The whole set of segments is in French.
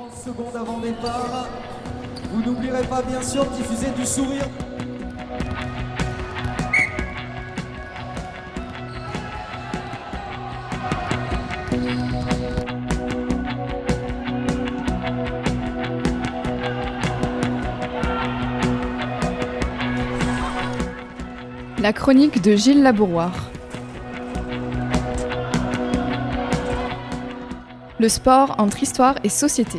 30 secondes avant le départ. Vous n'oublierez pas bien sûr de diffuser du sourire. La chronique de Gilles Labouroire. Le sport entre histoire et société.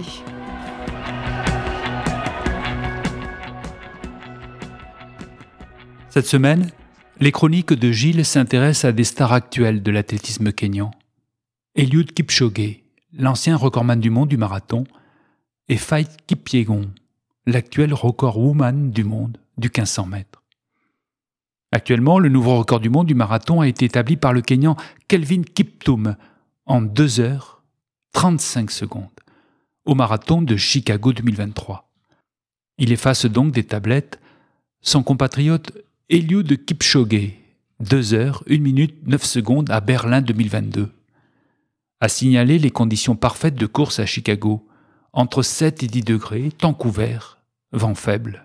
Cette semaine, les chroniques de Gilles s'intéressent à des stars actuelles de l'athlétisme kényan. Eliud Kipchoge, l'ancien recordman du monde du marathon, et Faith Kipyegon, l'actuel record woman du monde du 1500 mètres. Actuellement, le nouveau record du monde du marathon a été établi par le Kényan Kelvin Kiptum en 2 heures 35 secondes au marathon de Chicago 2023. Il efface donc des tablettes son compatriote Eliud Kipchoge, 2 heures 1 minute 9 secondes à Berlin 2022. A signalé les conditions parfaites de course à Chicago, entre 7 et 10 degrés, temps couvert, vent faible.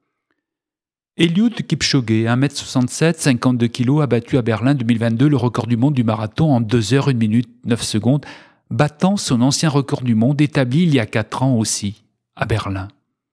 Eliud Kipchoge, 1m67, 52 kg, a battu à Berlin 2022 le record du monde du marathon en 2 heures 1 minute 9 secondes, battant son ancien record du monde établi il y a 4 ans aussi, à Berlin.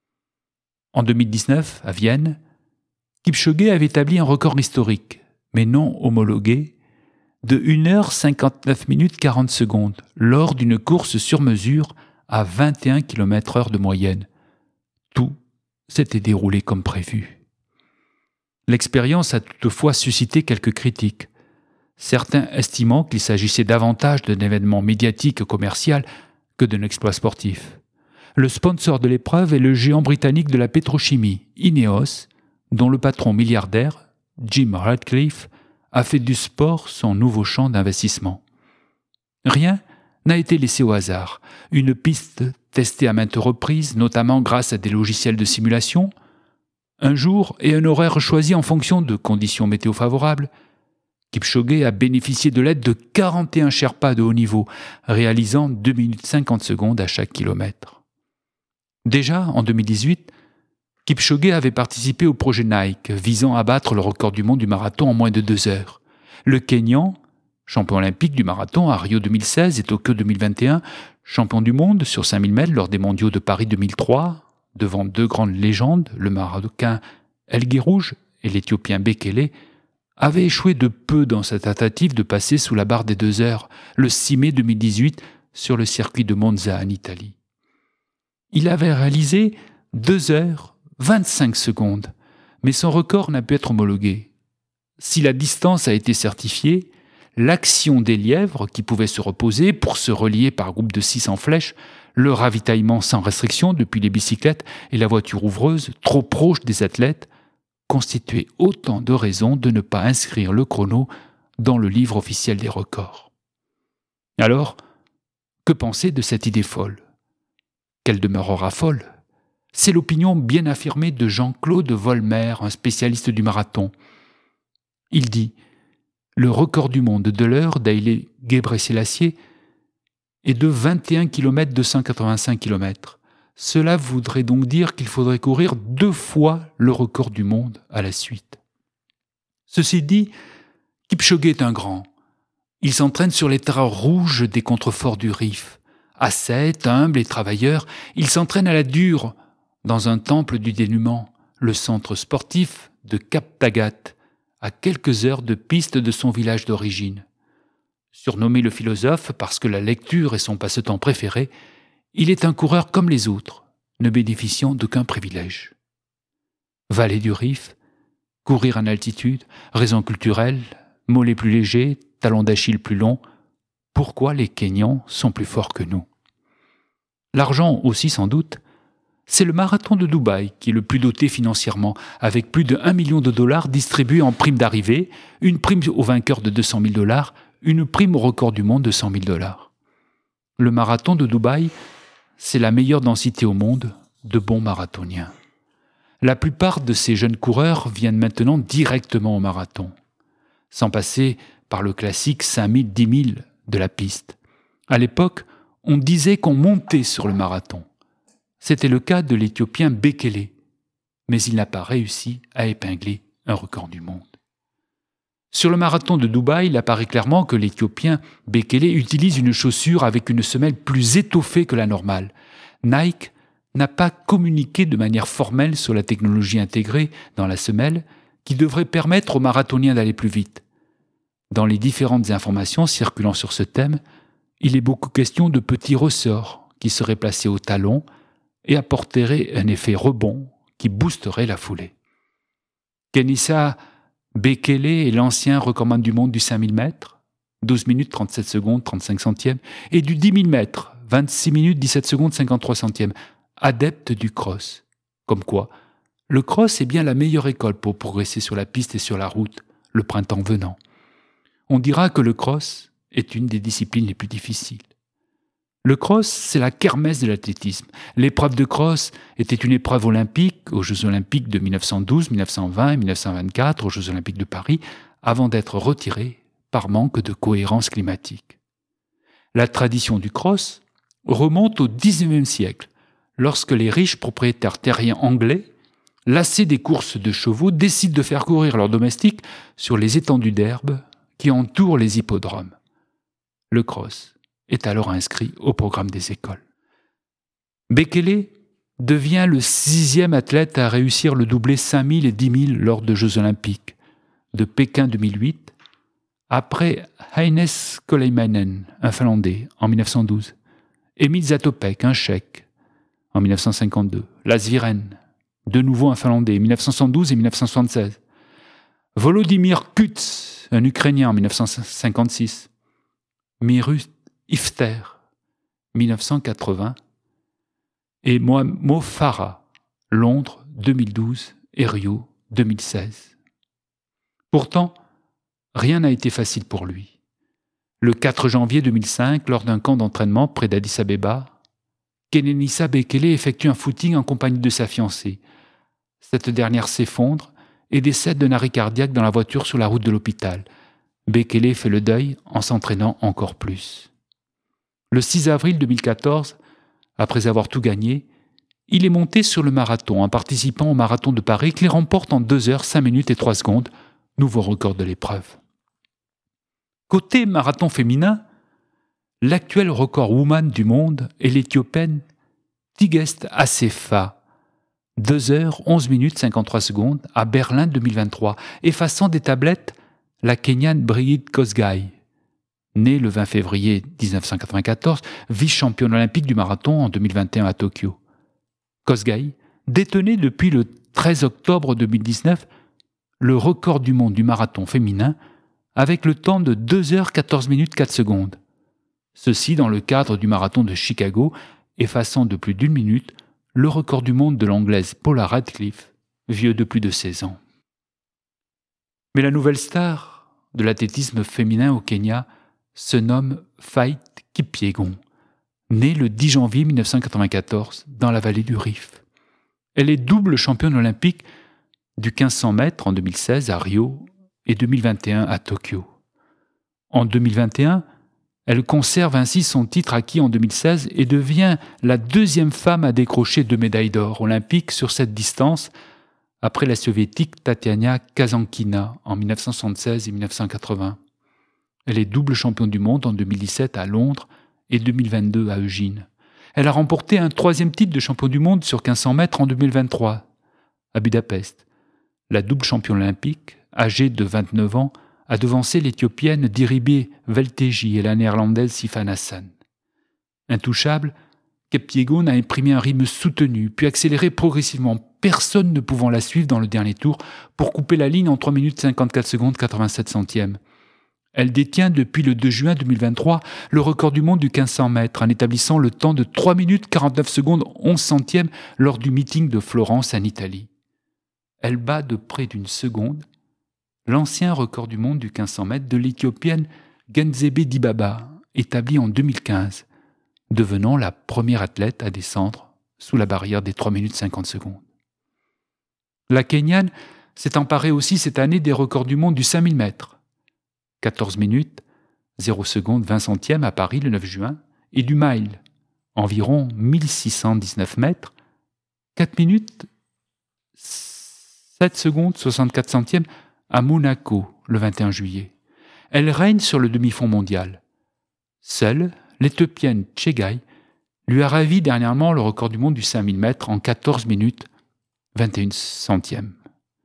En 2019, à Vienne, Kipchoge avait établi un record historique, mais non homologué, de 1 heure 59 minutes 40 secondes lors d'une course sur mesure à 21 km/h de moyenne. Tout s'était déroulé comme prévu. L'expérience a toutefois suscité quelques critiques, certains estimant qu'il s'agissait davantage d'un événement médiatique commercial que d'un exploit sportif. Le sponsor de l'épreuve est le géant britannique de la pétrochimie, Ineos, dont le patron milliardaire, Jim Ratcliffe, a fait du sport son nouveau champ d'investissement. Rien n'a été laissé au hasard. Une piste testée à maintes reprises, notamment grâce à des logiciels de simulation, un jour et un horaire choisis en fonction de conditions météo favorables, Kipchoge a bénéficié de l'aide de 41 Sherpas de haut niveau, réalisant 2 minutes 50 secondes à chaque kilomètre. Déjà, en 2018, Kipchoge avait participé au projet Nike, visant à battre le record du monde du marathon en moins de 2 heures. Le Kényan, champion olympique du marathon à Rio 2016 et Tokyo 2021, champion du monde sur 5000 mètres lors des mondiaux de Paris 2003, devant 2 grandes légendes, le Marocain El Guerrouj et l'Éthiopien Bekele, avait échoué de peu dans sa tentative de passer sous la barre des 2 heures, le 6 mai 2018, sur le circuit de Monza en Italie. Il avait réalisé 2 heures 25 secondes, mais son record n'a pu être homologué. Si la distance a été certifiée, l'action des lièvres qui pouvaient se reposer pour se relier par groupe de 6 en flèche, le ravitaillement sans restriction depuis les bicyclettes et la voiture ouvreuse trop proche des athlètes constituaient autant de raisons de ne pas inscrire le chrono dans le livre officiel des records. Alors, que penser de cette idée folle ? Qu'elle demeurera folle ? C'est l'opinion bien affirmée de Jean-Claude Volmer, un spécialiste du marathon. Il dit « Le record du monde de l'heure d'Haïlé Gebrselassie est de 21 km 285 km. Cela voudrait donc dire qu'il faudrait courir 2 fois le record du monde à la suite. Ceci dit, Kipchoge est un grand. Il s'entraîne sur les terrains rouges des contreforts du Rif. Ascète, humble et travailleur, il s'entraîne à la dure dans un temple du dénuement, le centre sportif de Cap Tagat, à quelques heures de piste de son village d'origine. Surnommé le philosophe parce que la lecture est son passe-temps préféré, il est un coureur comme les autres, ne bénéficiant d'aucun privilège. Vallée du Rif, courir en altitude, raison culturelle, mollets plus légers, talons d'Achille plus longs, pourquoi les Kenyans sont plus forts que nous ? L'argent aussi sans doute. C'est le marathon de Dubaï qui est le plus doté financièrement, avec plus de 1 million de dollars distribués en prime d'arrivée, une prime au vainqueur de 200 000 dollars, une prime au record du monde de 100 000 dollars. Le marathon de Dubaï, c'est la meilleure densité au monde de bons marathoniens. La plupart de ces jeunes coureurs viennent maintenant directement au marathon, sans passer par le classique 5 000, 10 000 de la piste. À l'époque, on disait qu'on montait sur le marathon. C'était le cas de l'Éthiopien Bekele, mais il n'a pas réussi à épingler un record du monde. Sur le marathon de Dubaï, il apparaît clairement que l'Éthiopien Bekele utilise une chaussure avec une semelle plus étoffée que la normale. Nike n'a pas communiqué de manière formelle sur la technologie intégrée dans la semelle qui devrait permettre aux marathoniens d'aller plus vite. Dans les différentes informations circulant sur ce thème, il est beaucoup question de petits ressorts qui seraient placés au talon et apporteraient un effet rebond qui boosterait la foulée. Kenenisa Bekele est l'ancien recordman du monde du 5000 mètres, 12 minutes 37 secondes 35 centièmes, et du 10 000 mètres, 26 minutes 17 secondes 53 centièmes, adepte du cross. Comme quoi, le cross est bien la meilleure école pour progresser sur la piste et sur la route, le printemps venant. On dira que le cross est une des disciplines les plus difficiles. Le cross, c'est la kermesse de l'athlétisme. L'épreuve de cross était une épreuve olympique aux Jeux olympiques de 1912, 1920 et 1924, aux Jeux olympiques de Paris, avant d'être retirée par manque de cohérence climatique. La tradition du cross remonte au XIXe siècle, lorsque les riches propriétaires terriens anglais, lassés des courses de chevaux, décident de faire courir leurs domestiques sur les étendues d'herbe qui entourent les hippodromes. Le cross est alors inscrit au programme des écoles. Bekele devient le 6e athlète à réussir le doublé 5000 et 10 000 lors de Jeux olympiques, de Pékin 2008, après Heines Koleimainen, un Finlandais, en 1912, Emil Zatopek, un Tchèque, en 1952, Lars Viren, de nouveau un Finlandais, 1972 et 1976, Volodymyr Kutz, un Ukrainien, en 1956, Mirus Ifter, 1980, et Mo Farah, Londres 2012 et Rio 2016. Pourtant, rien n'a été facile pour lui. Le 4 janvier 2005, lors d'un camp d'entraînement près d'Addis Abeba, Kenenisa Bekele effectue un footing en compagnie de sa fiancée. Cette dernière s'effondre et décède d'un arrêt cardiaque dans la voiture sur la route de l'hôpital. Bekele fait le deuil en s'entraînant encore plus. Le 6 avril 2014, après avoir tout gagné, il est monté sur le marathon en participant au marathon de Paris qu'il remporte en 2 heures, 5 minutes et 3 secondes, nouveau record de l'épreuve. Côté marathon féminin, l'actuel record woman du monde est l'Éthiopienne Tigest Assefa, 2 heures, 11 minutes 53 secondes à Berlin 2023, effaçant des tablettes la Kenyane Brigid Kosgei, née le 20 février 1994, vice-championne olympique du marathon en 2021 à Tokyo. Kosgei détenait depuis le 13 octobre 2019 le record du monde du marathon féminin avec le temps de 2 heures 14 minutes 4 secondes. Ceci dans le cadre du marathon de Chicago, effaçant de plus d'1 minute le record du monde de l'anglaise Paula Radcliffe, vieux de plus de 16 ans. Mais la nouvelle star de l'athlétisme féminin au Kenya se nomme Faith Kipyegon, née le 10 janvier 1994 dans la vallée du Rift. Elle est double championne olympique du 1500 mètres en 2016 à Rio et 2021 à Tokyo. En 2021, elle conserve ainsi son titre acquis en 2016 et devient la 2e femme à décrocher 2 médailles d'or olympiques sur cette distance, après la soviétique Tatiana Kazankina en 1976 et 1980. Elle est double championne du monde en 2017 à Londres et 2022 à Eugene. Elle a remporté un 3e titre de champion du monde sur 1500 mètres en 2023 à Budapest. La double championne olympique, âgée de 29 ans, a devancé l'Éthiopienne Diribé Velteji et la Néerlandaise Sifan Hassan. Intouchable, Kipyegon a imprimé un rythme soutenu, puis accéléré progressivement, personne ne pouvant la suivre dans le dernier tour, pour couper la ligne en 3 minutes 54 secondes 87 centièmes. Elle détient depuis le 2 juin 2023 le record du monde du 1500 mètres en établissant le temps de 3 minutes 49 secondes 11 centièmes lors du meeting de Florence en Italie. Elle bat de près d'1 seconde l'ancien record du monde du 1500 mètres de l'Éthiopienne Genzebe Dibaba, établi en 2015, devenant la première athlète à descendre sous la barrière des 3 minutes 50 secondes. La Kenyane s'est emparée aussi cette année des records du monde du 5000 mètres, 14 minutes, 0 secondes 20 centièmes à Paris le 9 juin, et du mile, environ 1619 mètres, 4 minutes 7 secondes 64 centièmes à Monaco le 21 juillet. Elle règne sur le demi-fond mondial. Seule l'Éthiopienne Tchegaï lui a ravi dernièrement le record du monde du 5000 mètres en 14 minutes 21 centièmes.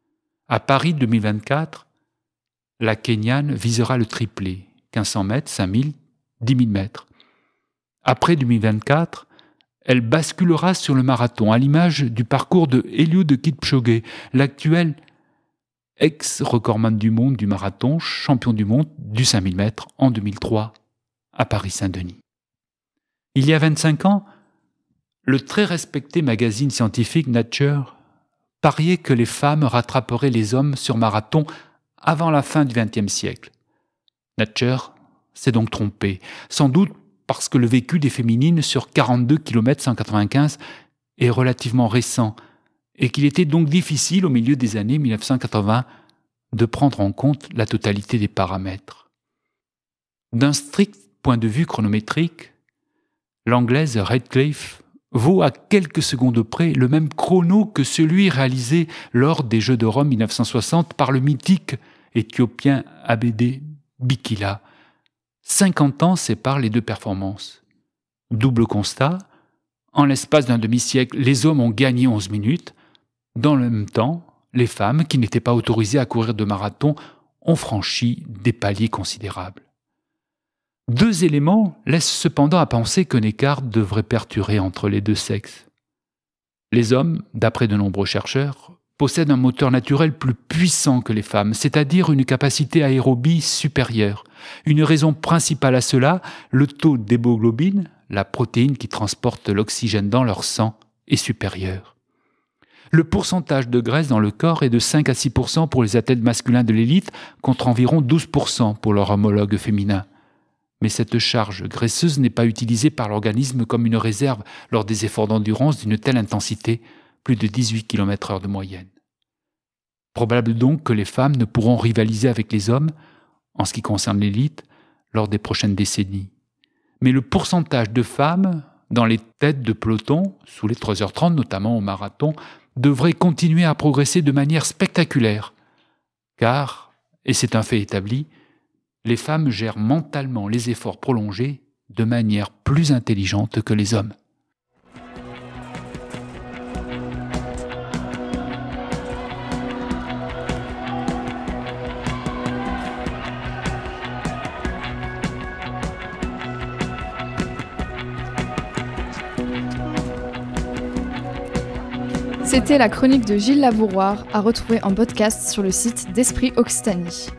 À Paris 2024, la Kenyane visera le triplé, 1500 mètres, 5000, 10 000 mètres. Après 2024, elle basculera sur le marathon, à l'image du parcours de Eliud Kipchoge, l'actuel ex-recordman du monde du marathon, champion du monde du 5000 mètres en 2003 à Paris-Saint-Denis. Il y a 25 ans, le très respecté magazine scientifique Nature pariait que les femmes rattraperaient les hommes sur marathon avant la fin du XXe siècle. Nature s'est donc trompé, sans doute parce que le vécu des féminines sur 42 km 195 est relativement récent et qu'il était donc difficile au milieu des années 1980 de prendre en compte la totalité des paramètres. D'un strict point de vue chronométrique, l'anglaise Redcliffe vaut à quelques secondes près le même chrono que celui réalisé lors des Jeux de Rome 1960 par le mythique éthiopien Abebe Bikila. 50 ans séparent les deux performances. Double constat, en l'espace d'un demi-siècle, les hommes ont gagné 11 minutes. Dans le même temps, les femmes, qui n'étaient pas autorisées à courir de marathon, ont franchi des paliers considérables. Deux éléments laissent cependant à penser qu'un écart devrait perdurer entre les deux sexes. Les hommes, d'après de nombreux chercheurs, possèdent un moteur naturel plus puissant que les femmes, c'est-à-dire une capacité aérobie supérieure. Une raison principale à cela, le taux d'hémoglobine, la protéine qui transporte l'oxygène dans leur sang, est supérieur. Le pourcentage de graisse dans le corps est de 5 à 6% pour les athlètes masculins de l'élite, contre environ 12% pour leurs homologues féminins. Mais cette charge graisseuse n'est pas utilisée par l'organisme comme une réserve lors des efforts d'endurance d'une telle intensité, plus de 18 km/h de moyenne. Probable donc que les femmes ne pourront rivaliser avec les hommes, en ce qui concerne l'élite, lors des prochaines décennies. Mais le pourcentage de femmes dans les têtes de peloton, sous les 3h30 notamment au marathon, devrait continuer à progresser de manière spectaculaire. Car, et c'est un fait établi, les femmes gèrent mentalement les efforts prolongés de manière plus intelligente que les hommes. C'était la chronique de Gilles Labouroir, à retrouver en podcast sur le site d'Esprit Occitanie.